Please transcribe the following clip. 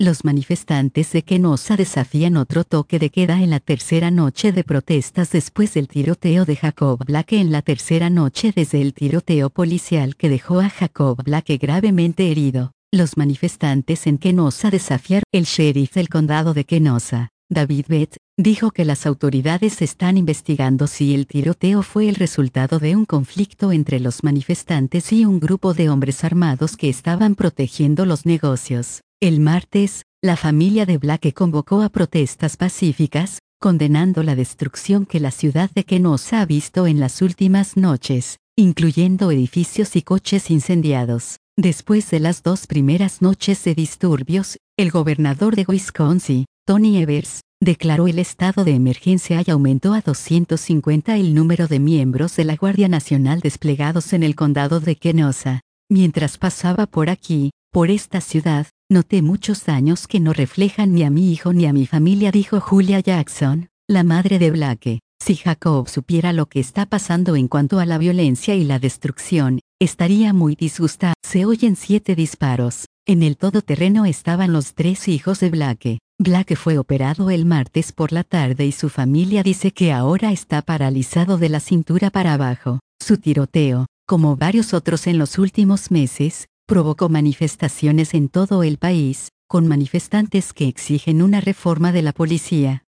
Los manifestantes de Kenosha desafían otro toque de queda en la tercera noche de protestas después del tiroteo de Jacob Blake. En la tercera noche desde el tiroteo policial que dejó a Jacob Blake gravemente herido, los manifestantes en Kenosha desafiaron. El sheriff del condado de Kenosha, David Bett, dijo que las autoridades están investigando si el tiroteo fue el resultado de un conflicto entre los manifestantes y un grupo de hombres armados que estaban protegiendo los negocios. El martes, la familia de Blake convocó a protestas pacíficas, condenando la destrucción que la ciudad de Kenosha ha visto en las últimas noches, incluyendo edificios y coches incendiados. Después de las 2 primeras noches de disturbios, el gobernador de Wisconsin, Tony Evers, declaró el estado de emergencia y aumentó a 250 el número de miembros de la Guardia Nacional desplegados en el condado de Kenosha. Mientras pasaba por aquí, por esta ciudad, noté muchos daños que no reflejan ni a mi hijo ni a mi familia, dijo Julia Jackson, la madre de Blake. Si Jacob supiera lo que está pasando en cuanto a la violencia y la destrucción, estaría muy disgustado. Se oyen 7 disparos. En el todoterreno estaban los 3 hijos de Blake. Blake fue operado el martes por la tarde y su familia dice que ahora está paralizado de la cintura para abajo. Su tiroteo, como varios otros en los últimos meses, provocó manifestaciones en todo el país, con manifestantes que exigen una reforma de la policía.